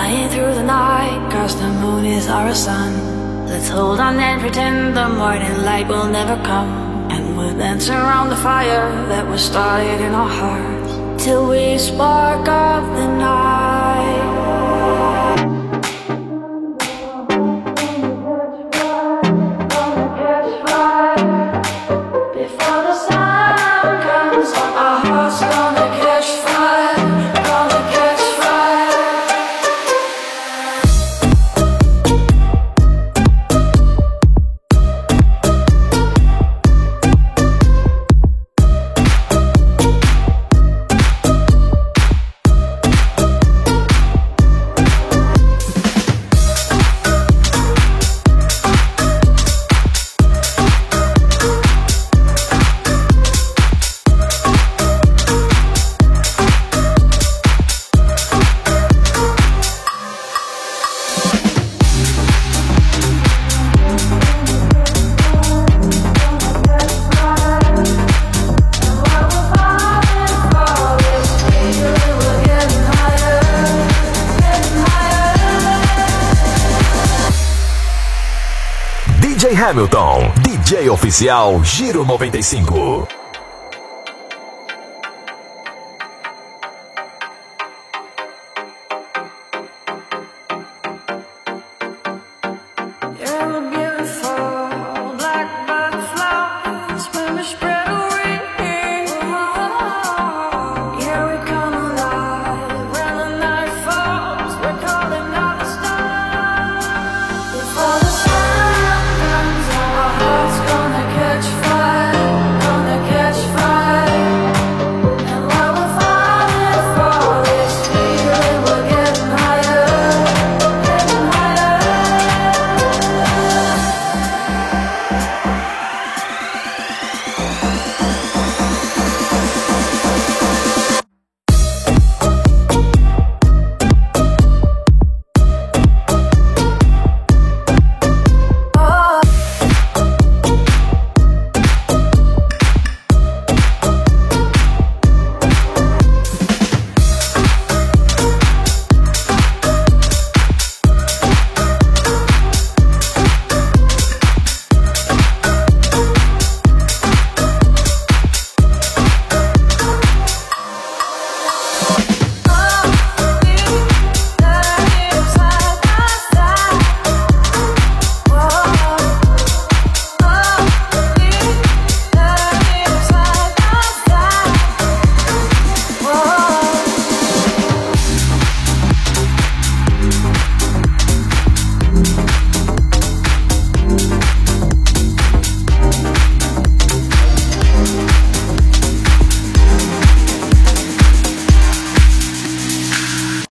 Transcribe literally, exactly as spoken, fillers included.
flying through the night, cause the moon is our sun. Let's hold on and pretend the morning light will never come, and we'll dance around the fire that was started in our hearts till we spark up the night. D J Hamilton, D J oficial Giro noventa e cinco.